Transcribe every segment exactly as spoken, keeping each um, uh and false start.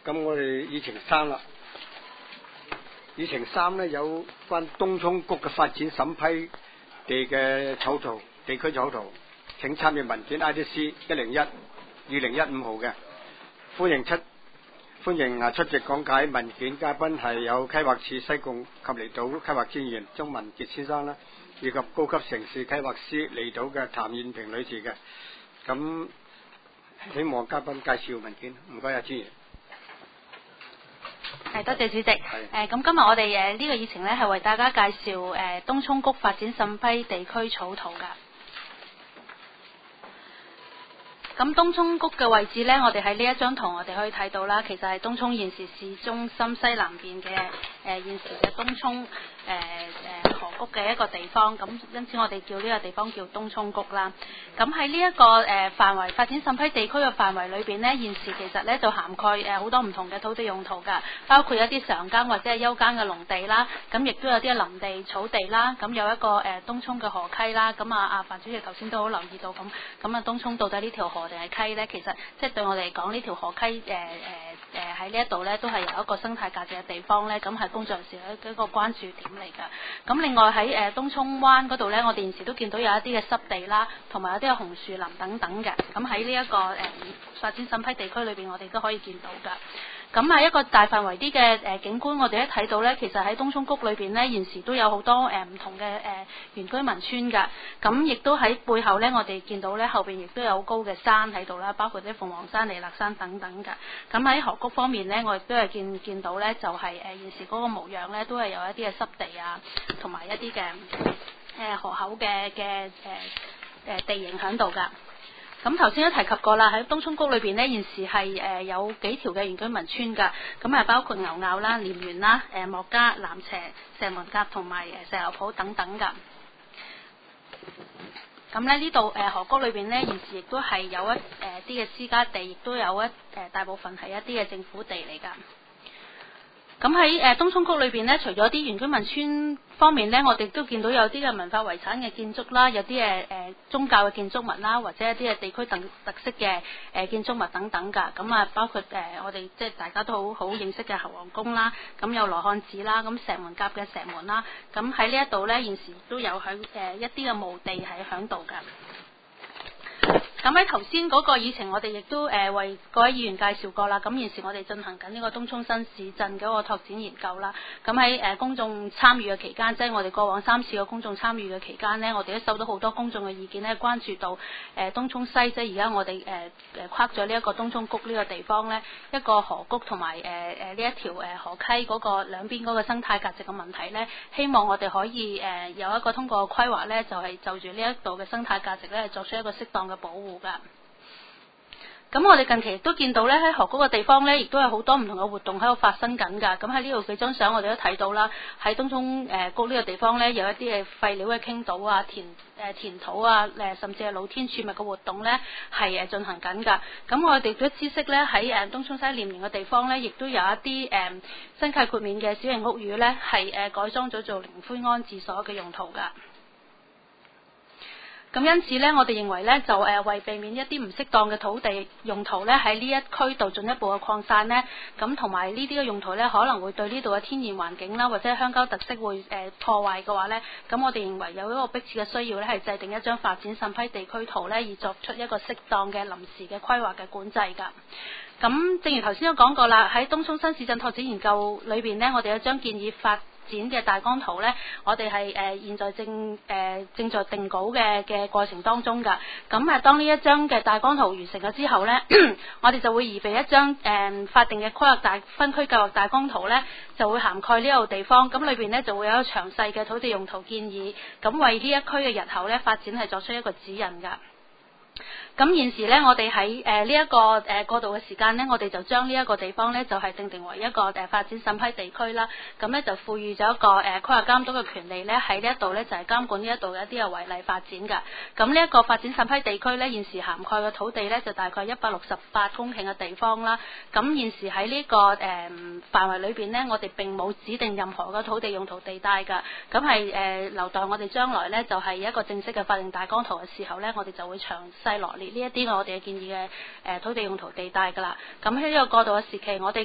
咁我哋議程三啦，議程三咧有關東涌谷嘅發展審批地嘅草圖，地區草圖，請參閱文件 I D C 一零一二零一五號嘅，歡迎出歡迎啊出席講解文件嘉賓係有規劃處西貢及離島規劃專員鍾文傑先生啦，以及高級城市規劃師離島嘅譚燕平女士嘅。咁希望嘉賓介紹文件，唔該啊專員。 係，多謝主席。誒，咁今日我哋誒呢個議程咧係為大家介紹誒東涌谷發展審批地區草圖㗎。咁東涌谷嘅位置呢，我哋喺呢一張圖我哋可以睇到啦，其實係東涌現時市中心西南邊嘅誒現時嘅東涌誒誒河谷嘅一個地方，咁因此我哋叫呢個地方叫東涌谷啦。咁喺呢一個誒、呃、範圍發展審批地區嘅範圍裏邊呢，現時其實呢就涵蓋誒好多唔同嘅土地用途㗎，包括一啲常耕或者係休耕嘅農地啦，咁亦都有啲林地、草地啦，咁有一個誒、呃、東涌嘅河溪啦，咁啊啊范主席頭先都好留意到，咁咁啊東涌到底呢條河定係溪呢？其實即係對我哋嚟講，呢條河溪誒誒誒喺呢一度呢，都係有一個生態價值嘅地方呢，咁係工作人士一個關注點嚟㗎。咁另外喺誒、呃、東涌灣嗰度呢，我哋現時都見到有一啲嘅濕地啦，同埋有啲嘅紅樹林等等嘅。咁喺呢一個誒、呃、發展審批地區裏邊，我哋都可以見到㗎。咁係一個大範圍啲嘅誒景觀，我哋一睇到呢，其實喺東涌谷裏邊呢，現時都有好多誒唔、呃、同嘅誒、呃、原居民村㗎。咁亦都喺背後呢，我哋見到呢後邊亦都有好高嘅山喺度啦，包括啲鳳凰山、彌勒山等等㗎。咁喺河谷方面呢，我亦都係見見到呢，就係、是、誒、呃、現時嗰個模樣呢，都係有一啲嘅濕地啊，同埋一啲嘅誒河口嘅嘅誒誒地形喺度㗎。咁頭先都提及過啦，喺東涌谷裏邊呢，現時係誒、呃、有幾條嘅原居民村㗎，咁啊包括牛坳啦、蓮園啦、誒莫家、南斜、石門甲同埋誒石牛埔等等㗎。咁咧呢度誒河谷裏邊呢，現時亦都係有一誒啲嘅私家地，亦都有一誒、呃、大部分係一啲嘅政府地嚟㗎。咁喺誒東涌谷裏邊呢，除咗啲原居民村方面呢，我哋都見到有啲嘅文化遺產嘅建築啦，有啲誒誒宗教嘅建築物啦，或者一啲嘅地區特特色嘅誒、呃、建築物等等㗎。咁啊，包括誒、呃、我哋即係大家都好好認識嘅侯王宮啦，咁有羅漢寺啦，咁石門甲嘅石門啦。咁喺呢一度呢，現時都有喺誒、呃、一啲嘅墓地喺響度㗎。咁喺頭先嗰個議程，我哋亦都誒、呃、為各位議員介紹過啦。咁現時我哋進行緊呢個東涌新市鎮嗰個拓展研究啦。咁喺誒公眾參與嘅期間，即係我哋過往三次嘅公眾參與嘅期間呢，我哋都收到好多公眾嘅意見呢，關注到誒、呃、東涌西，即係而家我哋誒誒跨咗呢一個東涌谷呢個地方呢，一個河谷同埋誒誒呢一條誒河溪嗰個兩邊嗰個生態價值嘅問題呢，希望我哋可以誒、呃、有一個通過規劃呢，就係、是、就住呢一度嘅生態價值呢，作出一個適當嘅保護㗎。咁我哋近期亦都見到咧，喺河谷嘅地方咧，亦都有好多唔同嘅活動喺度發生緊㗎。咁喺呢度幾張相我哋都睇到啦，喺東涌誒谷呢個地方咧，有一啲嘅廢料嘅傾倒啊、填誒填土啊、誒甚至係露天儲物嘅活動咧，係誒進行緊㗎。咁我哋都知悉咧，喺誒東涌西蓮園嘅地方咧，亦都有一啲誒新契豁免嘅小型屋宇咧，係誒改裝咗做靈灰安置所嘅用途㗎。咁因此呢，我哋認為呢，就誒為避免一啲唔適當嘅土地用途呢，喺呢一區度進一步嘅擴散呢，咁同埋呢啲嘅用途呢，可能會對呢度嘅天然環境啦，或者鄉郊特色會誒、呃、破壞嘅話呢，咁我哋認為有一個迫切嘅需要呢，係制定一張發展審批地區圖呢，以作出一個適當嘅臨時嘅規劃嘅管制㗎。咁正如頭先都講過啦，喺東涌新市鎮拓展研究裏邊呢，我哋有張建議發展嘅大綱圖呢，我哋係誒現在正誒、呃、正在定稿嘅嘅過程當中㗎。咁啊，當呢一張嘅大綱圖完成咗之後呢，我哋就會擬備一張誒、呃、法定嘅規劃大分區計劃大綱圖呢，就會涵蓋呢度地方。咁裏邊呢，就會有一個詳細嘅土地用途建議，咁為呢一區嘅日後呢發展係作出一個指引㗎。咁現時呢，我哋喺誒呢一個誒、呃、過渡嘅時間呢，我哋就將呢一個地方呢，就係、是、定定為一個誒、呃、發展審批地區啦。咁呢，就賦予咗一個誒、呃、規劃監督嘅權利呢，喺呢一度呢，就係、是、監管呢一度嘅一啲嘅違例發展㗎。咁呢一個發展審批地區呢，現時涵蓋嘅土地呢，就大概一百六十八公頃嘅地方啦。咁現時喺呢、這個誒、呃、範圍裏邊呢，我哋並冇指定任何嘅土地用途地帶㗎。咁係誒留待我哋將來呢，就係、是、一個正式嘅法定大綱圖嘅時候呢，我哋就會詳細羅列呢一啲我哋嘅建議嘅誒土地用途地帶㗎啦。咁喺呢個過渡嘅時期，我哋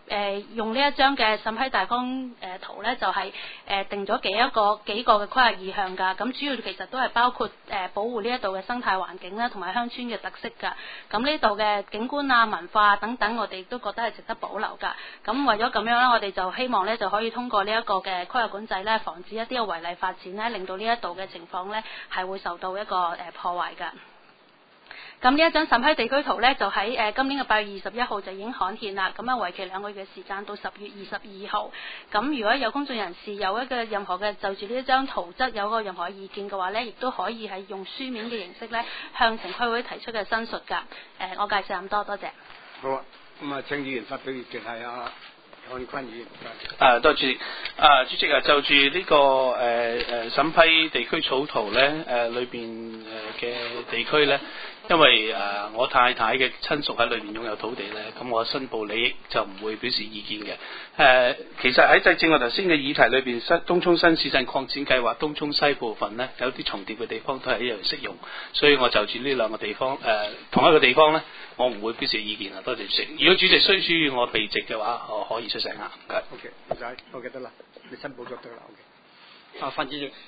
誒用呢一張嘅審批大綱誒、呃、圖咧，就係、是、誒、呃、定咗幾一個幾個嘅規劃意向㗎。咁主要其實都係包括誒、呃、保護呢一度嘅生態環境啦，同埋鄉村嘅特色㗎。咁呢度嘅景觀啊、文化啊等等，我哋都覺得係值得保留㗎。咁為咗咁樣咧，我哋就希望咧就可以通過呢一個嘅規劃管制咧，防止一啲嘅違例發展咧，令到呢一度嘅情況咧係會受到一個誒、呃、破壞㗎。咁呢一張審批地區圖呢，就喺誒、呃、今年嘅八月二十一號就已經刊憲啦。咁啊，為期兩個月嘅時間到十月二十二號。咁如果有公眾人士有一個任何嘅就住呢一張圖則有個任何意見嘅話呢，亦都可以係用書面嘅形式呢向城規會提出嘅申述㗎。誒、呃，我介紹咁多，多謝。 好啊，咁啊，請議員發表意見係啊。漢坤議員， 啊，多謝主席。啊，主席啊，就住呢、這個誒誒審批地區草圖咧，誒裏邊誒嘅地區咧，因為誒、呃、我太太嘅親屬喺裏邊擁有土地咧，咁我申報利益就唔會表示意見嘅。誒、呃，其實喺正我頭先嘅議題裏邊，新東涌新市鎮擴展計劃東涌西部分咧，有啲重疊嘅地方都係一樣適用，所以我就住呢兩個地方誒、呃、同一個地方咧，我唔會表示意見啊。多謝主席。如果主席需需要我避席嘅話，我可以出聲啊。唔該。 O K， 唔使，O K得啦，你申報咗得啦。O K。啊，范主席，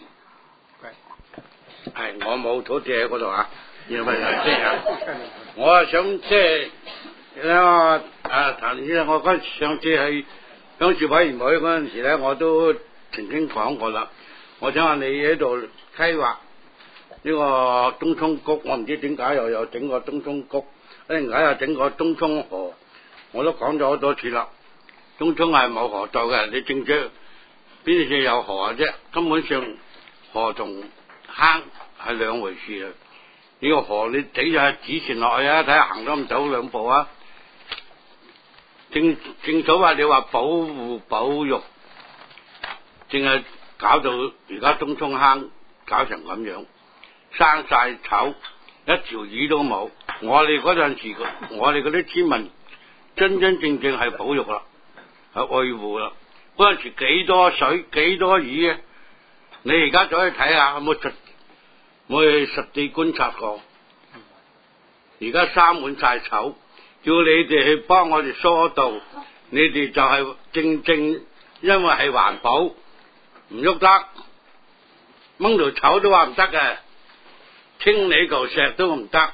係我冇土地喺嗰度啊，要問下先啊。我啊想即係咧，啊譚先生，我嗰上次去鄉事委員會嗰陣時咧，我都曾經講過啦。我想話你喺度規劃呢個東涌谷，我唔知點解又有整個東涌谷，點解又整個東涌河，我都講咗好多次啦。東涌係冇河道嘅，你正正邊處有河啫？根本上河同坑係兩回事啊！呢個河你睇下指前落去啊，睇下行得唔走兩步啊！正正所謂你話保護保育，淨係搞到而家東涌坑搞成咁樣，生晒草，一條魚都冇。我哋嗰陣時，我哋嗰啲村民真真正正係保育啦，係愛護啦。嗰陣時幾多水，幾多魚啊！你而家走去睇下，有冇實冇去實地觀察過？而家生滿晒草，叫你哋去幫我哋疏導，你哋就係正正因為係環保，唔喐得，掹條草都話唔得嘅，清理嚿石都唔得，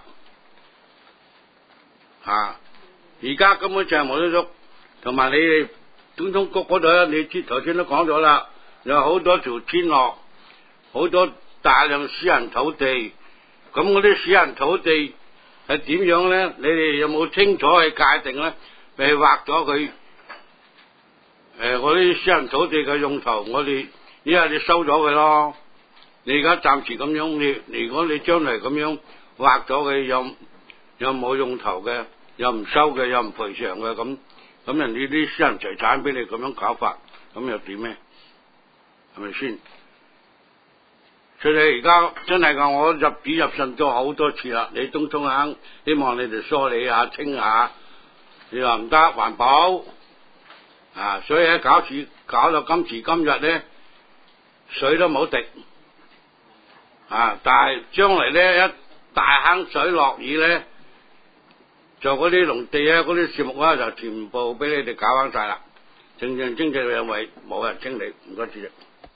吓！而家根本上冇得喐，同埋你哋東涌谷嗰度咧，你頭先都講咗啦，有好多條村落，好多大量私人土地，咁嗰啲私人土地係點樣咧？你哋有冇清楚去界定咧？咪劃咗佢？誒、呃，嗰啲私人土地嘅用途，我哋依家你收咗佢咯。你而家暫時咁樣，你如果你將來咁樣劃咗佢，有有冇用途嘅，又唔收嘅，又唔賠償嘅，咁咁人哋啲私人財產俾你咁樣搞法，咁又點咩？係咪先？所以而家真係噶，我入紙入信咗好多次啦。你東涌坑，希望你哋梳理下、清下，你話唔得環保啊！所以喺搞住搞到今時今日咧，水都冇滴啊！但係將來咧，一大坑水落雨咧，就嗰啲農地啊、嗰啲樹木啊，就全部俾你哋搞翻晒啦。正正經正兩位冇人清理，唔該主席。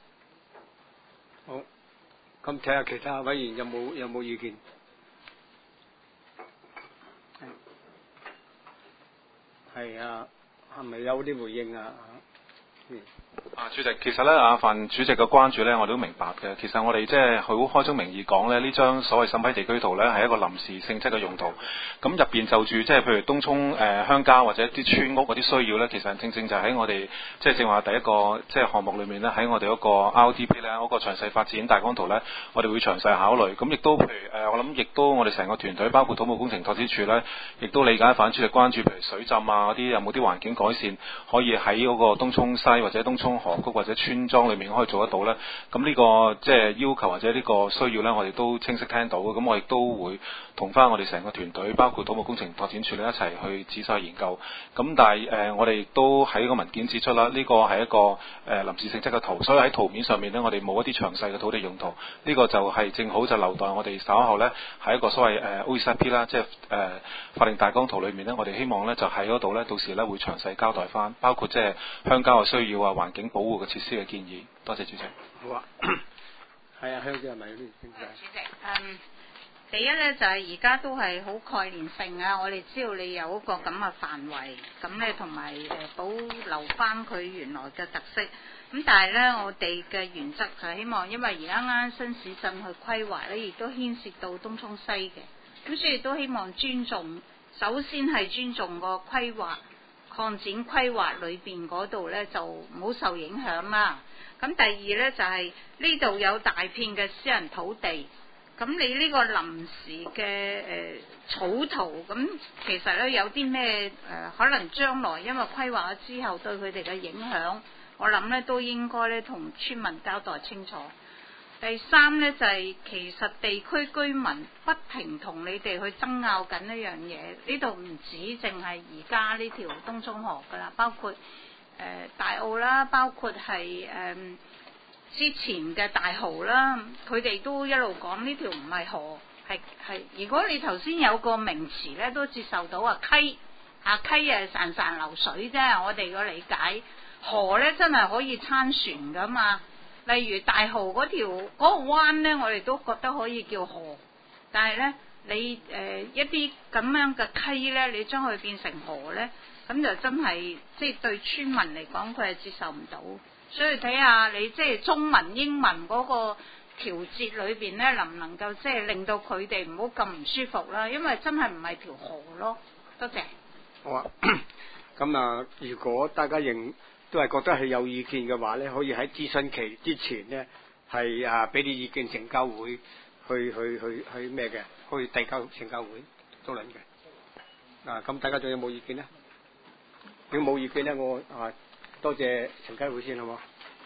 好。咁睇下其他委員有冇有冇意見？係啊，係咪有啲回應啊？嗯。 啊，主席，其實咧，阿范主席嘅關注咧，我哋都明白嘅。其實我哋即係好開宗明義講咧，呢張所謂審批地區圖咧，係一個臨時性質嘅用途。咁入邊就住即係譬如東涌誒、呃、鄉郊或者啲村屋嗰啲需要咧，其實正正就喺我哋即係正話第一個即係項目裏面咧，喺我哋嗰個 R D P 咧嗰個詳細發展大綱圖咧，我哋會詳細考慮。咁亦都譬如誒、呃，我諗亦都我哋成個團隊包括土木工程拓展處咧，亦都理解范主席關注，譬如水浸啊嗰啲有冇啲環境改善可以喺嗰個東涌西或者東涌河谷或者村莊裏面可以做得到呢？咁呢個即係要求或者呢個需要呢，我哋都清晰聽到。咁我亦都會同翻我哋成個團隊，包括土木工程拓展處咧一齊去仔細研究。咁但係誒、呃，我哋亦都喺個文件指出啦，呢個係一個誒、呃、臨時性質嘅圖，所以喺圖面上面呢，我哋冇一啲詳細嘅土地用途。呢、這個就係正好就留待我哋稍後呢，喺一個所謂誒 O E C P 啦，即係誒法定大綱圖裏面呢，我哋希望呢就喺嗰度呢，到時呢會詳細交代翻，包括即係鄉郊嘅需要啊、環境保護嘅設施嘅建議。多謝主席。 好啊，係啊，鄉郊係咪有啲經濟？ 主席，嗯，第一咧就係而家都係好概念性啊！我哋知道你有一個咁嘅範圍，咁咧同埋誒保留翻佢原來嘅特色。咁但係咧，我哋嘅原則就係希望，因為而家啱新市鎮去規劃咧，亦都牽涉到東涌西嘅，咁所以都希望尊重，首先係尊重個規劃擴展規劃裏邊嗰度咧，就唔好受影響啦。咁第二咧就係呢度有大片嘅私人土地，咁你呢個臨時嘅誒、呃、草圖，咁其實咧有啲咩誒可能將來因為規劃咗之後對佢哋嘅影響，我諗咧都應該咧同村民交代清楚。第三咧就係、是、其實地區居民不停同你哋去爭拗緊一樣嘢，呢度唔止淨係而家呢條東涌河噶啦，包括誒、呃、大澳啦，包括係誒、呃、之前嘅大蠔啦，佢哋都一路講呢條唔係河，係係。如果你頭先有個名詞咧都接受到啊溪啊溪誒潺潺流水啫，我哋個理解河咧真係可以撐船噶嘛。例如大蠔嗰條嗰、那個灣咧，我哋都覺得可以叫河，但係咧你誒、呃、一啲咁樣嘅溪咧，你將佢變成河咧，咁就真係即係對村民嚟講，佢係接受唔到。所以睇下你即係中文英文嗰個調節裏邊咧，能唔能夠即係令到佢哋唔好咁唔舒服啦？因為真係唔係條河咯。多謝。 好啊，咁啊，如果大家認都係覺得係有意見嘅話咧，可以喺諮詢期之前咧，係啊俾啲意見懲教會去去去去咩嘅，去遞交懲教會討論嘅。啊，咁大家仲有冇意見咧？如果冇意見咧，我啊多謝懲教會先好冇？